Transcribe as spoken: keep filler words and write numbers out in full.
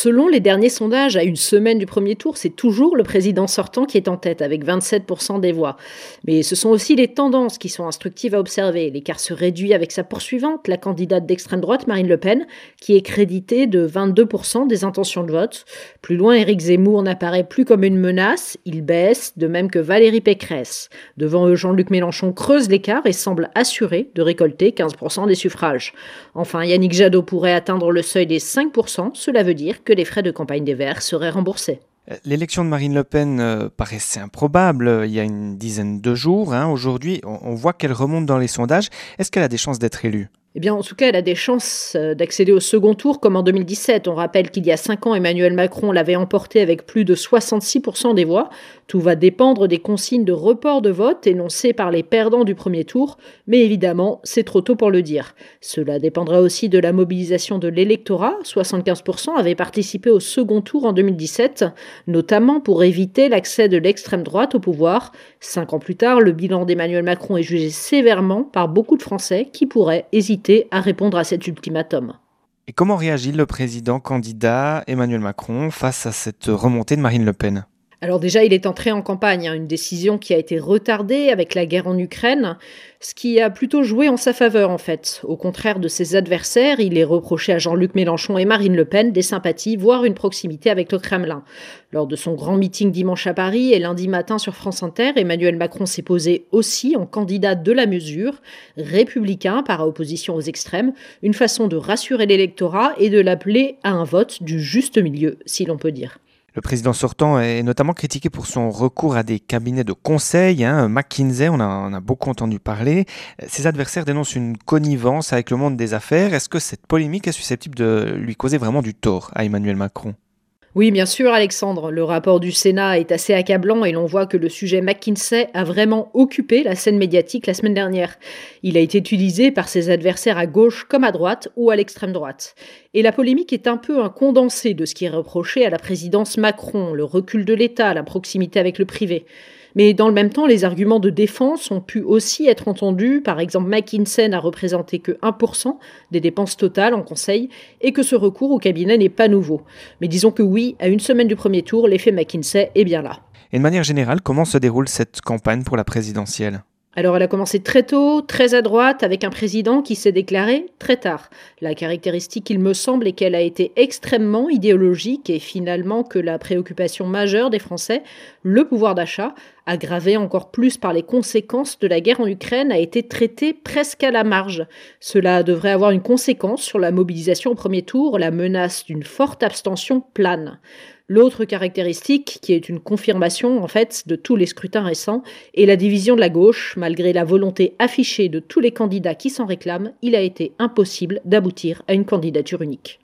Selon les derniers sondages, à une semaine du premier tour, c'est toujours le président sortant qui est en tête, avec vingt-sept pour cent des voix. Mais ce sont aussi les tendances qui sont instructives à observer. L'écart se réduit avec sa poursuivante, la candidate d'extrême droite, Marine Le Pen, qui est créditée de vingt-deux pour cent des intentions de vote. Plus loin, Éric Zemmour n'apparaît plus comme une menace, il baisse, de même que Valérie Pécresse. Devant eux, Jean-Luc Mélenchon creuse l'écart et semble assuré de récolter quinze pour cent des suffrages. Enfin, Yannick Jadot pourrait atteindre le seuil des cinq pour cent, cela veut dire que les frais de campagne des Verts seraient remboursés. L'élection de Marine Le Pen euh, paraissait improbable euh, il y a une dizaine de jours. Hein. Aujourd'hui, on, on voit qu'elle remonte dans les sondages. Est-ce qu'elle a des chances d'être élue ? Eh bien, en tout cas, elle a des chances d'accéder au second tour comme en deux mille dix-sept. On rappelle qu'il y a cinq ans, Emmanuel Macron l'avait emporté avec plus de soixante-six pour cent des voix. Tout va dépendre des consignes de report de vote énoncées par les perdants du premier tour. Mais évidemment, c'est trop tôt pour le dire. Cela dépendra aussi de la mobilisation de l'électorat. soixante-quinze pour cent avaient participé au second tour en deux mille dix-sept, notamment pour éviter l'accès de l'extrême droite au pouvoir. Cinq ans plus tard, le bilan d'Emmanuel Macron est jugé sévèrement par beaucoup de Français qui pourraient hésiter à répondre à cet ultimatum. Et comment réagit le président candidat Emmanuel Macron face à cette remontée de Marine Le Pen ? Alors déjà, il est entré en campagne, hein, une décision qui a été retardée avec la guerre en Ukraine, ce qui a plutôt joué en sa faveur en fait. Au contraire de ses adversaires, il est reproché à Jean-Luc Mélenchon et Marine Le Pen des sympathies, voire une proximité avec le Kremlin. Lors de son grand meeting dimanche à Paris et lundi matin sur France Inter, Emmanuel Macron s'est posé aussi en candidat de la mesure, républicain par opposition aux extrêmes, une façon de rassurer l'électorat et de l'appeler à un vote du juste milieu, si l'on peut dire. Le président sortant est notamment critiqué pour son recours à des cabinets de conseil. Hein. McKinsey, on a, on a beaucoup entendu parler. Ses adversaires dénoncent une connivence avec le monde des affaires. Est-ce que cette polémique est susceptible de lui causer vraiment du tort à Emmanuel Macron ? Oui, bien sûr, Alexandre. Le rapport du Sénat est assez accablant et l'on voit que le sujet McKinsey a vraiment occupé la scène médiatique la semaine dernière. Il a été utilisé par ses adversaires à gauche comme à droite ou à l'extrême droite. Et la polémique est un peu un condensé de ce qui est reproché à la présidence Macron, le recul de l'État, la proximité avec le privé. Mais dans le même temps, les arguments de défense ont pu aussi être entendus. Par exemple, McKinsey n'a représenté que un pour cent des dépenses totales en conseil et que ce recours au cabinet n'est pas nouveau. Mais disons que oui, à une semaine du premier tour, l'effet McKinsey est bien là. Et de manière générale, comment se déroule cette campagne pour la présidentielle ? Alors elle a commencé très tôt, très à droite, avec un président qui s'est déclaré très tard. La caractéristique, il me semble, est qu'elle a été extrêmement idéologique et finalement que la préoccupation majeure des Français, le pouvoir d'achat, aggravé encore plus par les conséquences de la guerre en Ukraine, a été traitée presque à la marge. Cela devrait avoir une conséquence sur la mobilisation au premier tour, la menace d'une forte abstention plane. L'autre caractéristique, qui est une confirmation en fait de tous les scrutins récents, est la division de la gauche. Malgré la volonté affichée de tous les candidats qui s'en réclament, il a été impossible d'aboutir à une candidature unique.